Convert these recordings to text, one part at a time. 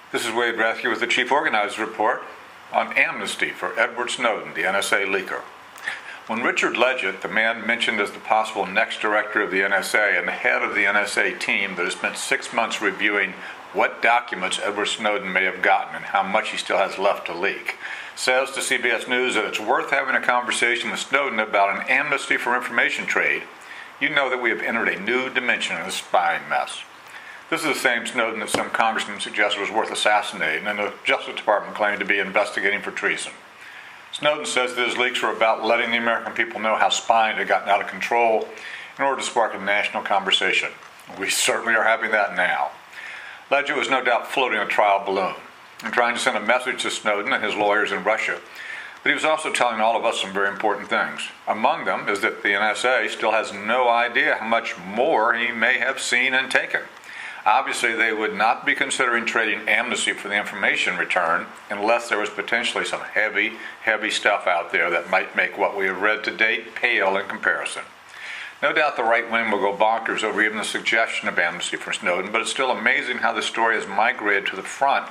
This is Wade Rathke with the Chief Organizer's Report on amnesty for Edward Snowden, the NSA leaker. When Richard Ledgett, the man mentioned as the possible next director of the NSA and the head of the NSA team that has spent 6 months reviewing what documents Edward Snowden may have gotten and how much he still has left to leak, says to CBS News that it's worth having a conversation with Snowden about an amnesty for information trade, you know that we have entered a new dimension in the spying mess. This is the same Snowden that some congressmen suggested was worth assassinating and the Justice Department claimed to be investigating for treason. Snowden says that his leaks were about letting the American people know how spying had gotten out of control in order to spark a national conversation. We certainly are having that now. Ledgett was no doubt floating a trial balloon and trying to send a message to Snowden and his lawyers in Russia, but he was also telling all of us some very important things. Among them is that the NSA still has no idea how much more he may have seen and taken. Obviously, they would not be considering trading amnesty for the information return unless there was potentially some heavy stuff out there that might make what we have read to date pale in comparison. No doubt the right wing will go bonkers over even the suggestion of amnesty for Snowden, but it's still amazing how the story has migrated to the front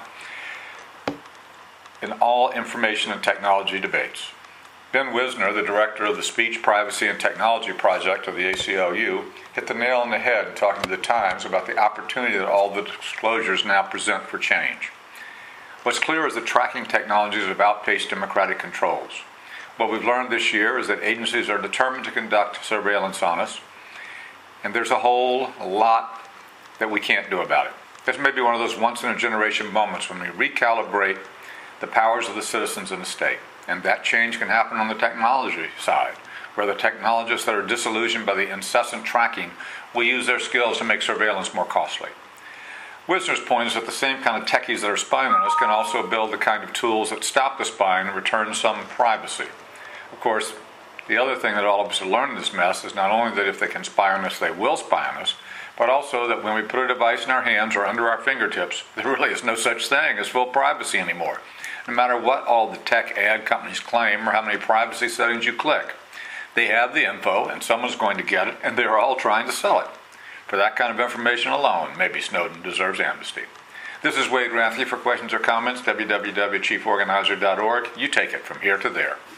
in all information and technology debates. Ben Wisner, the director of the Speech, Privacy, and Technology Project of the ACLU, hit the nail on the head talking to the Times about the opportunity that all the disclosures now present for change. What's clear is that tracking technologies have outpaced democratic controls. What we've learned this year is that agencies are determined to conduct surveillance on us, and there's a whole lot that we can't do about it. This may be one of those once-in-a-generation moments when we recalibrate the powers of the citizens in the state. And that change can happen on the technology side, where the technologists that are disillusioned by the incessant tracking will use their skills to make surveillance more costly. Wisner's point is that the same kind of techies that are spying on us can also build the kind of tools that stop the spying and return some privacy. Of course, the other thing that all of us have learned in this mess is not only that if they can spy on us, they will spy on us, but also that when we put a device in our hands or under our fingertips, there really is no such thing as full privacy anymore. No matter what all the tech ad companies claim or how many privacy settings you click. They have the info and someone's going to get it and they're all trying to sell it. For that kind of information alone, maybe Snowden deserves amnesty. This is Wade Rathke. For questions or comments, www.chieforganizer.org. You take it from here to there.